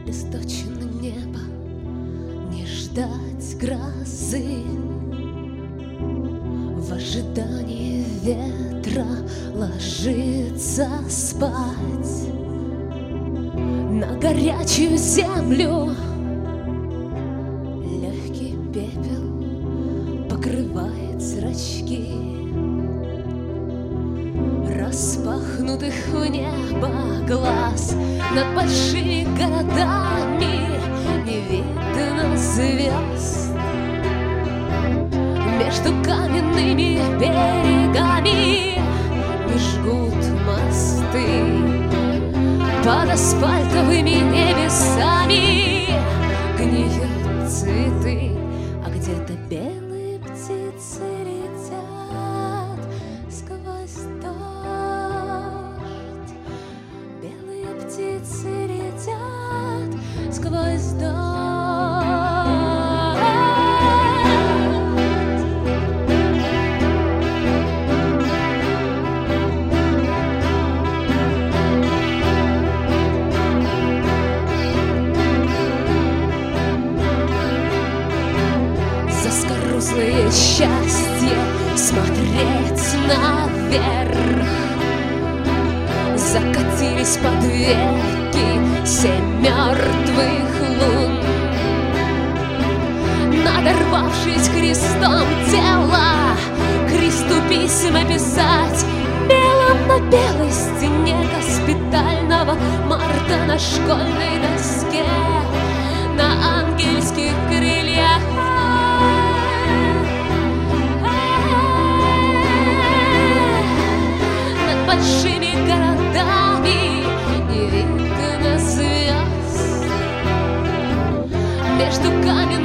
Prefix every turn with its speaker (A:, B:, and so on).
A: Источено небо, не ждать грозы. В ожидании ветра ложиться спать. На горячую землю легкий пепел покрывает зрачки. Распахнутых в небо глаз над большими городами не видно звезд. Между каменными берегами не жгут мосты. Под асфальтовыми небесами гниют цветы, а где-то белые птицы летят сквозь дождь. Белые птицы летят сквозь дождь. Заскорузлое счастье смотреть наверх. Закатились под веки 7 мертвых лун. Надорвавшись крестом тела, кресту письма писать белым на белой стене госпитального марта на школьной доске, на ангельских крыльях. Над большими городами не видно звезд. Между каменными